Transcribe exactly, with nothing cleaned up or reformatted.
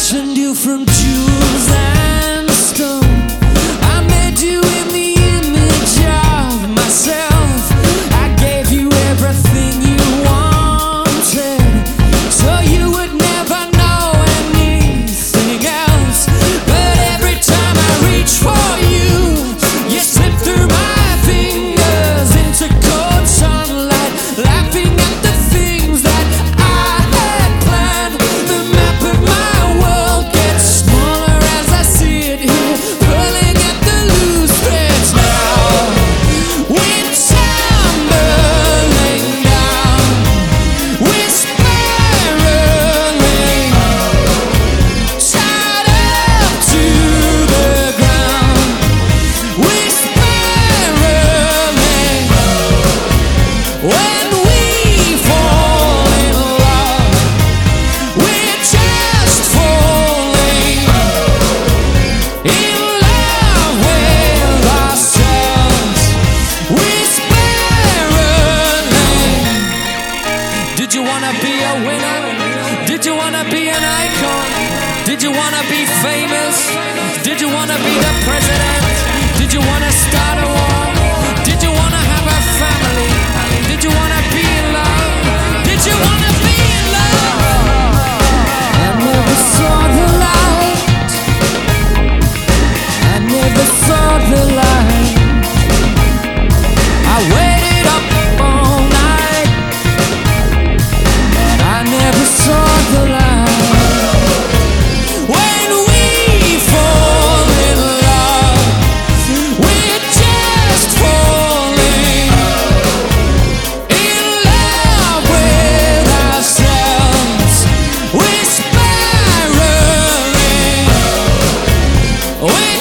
fashioned you from jewels and stone. I made you in the image of myself. I gave you everything you wanted, so you would never know anything else. But every time I reach for you, you slip through my fingers into cold sunlight, laughing at the things that I had planned. The map of my world gets smaller as I sit here, pulling at the loose threads now. We're tumbling down, we're spiraling, tied up to the ground. We're spiraling. When we fall in love, we're just falling in love with ourselves. We're spiraling. Did you wanna be a winner? Did you wanna be an icon? Did you wanna be famous? Did you wanna be the president? Did you wanna start a war? Did you wanna have a family? Did you wanna be in love? Did you wanna be in love? I never saw the light. I never saw the light. I waited up all night, but I never saw the light. When we fall in love, we're just falling in love with ourselves. We're spiraling. We're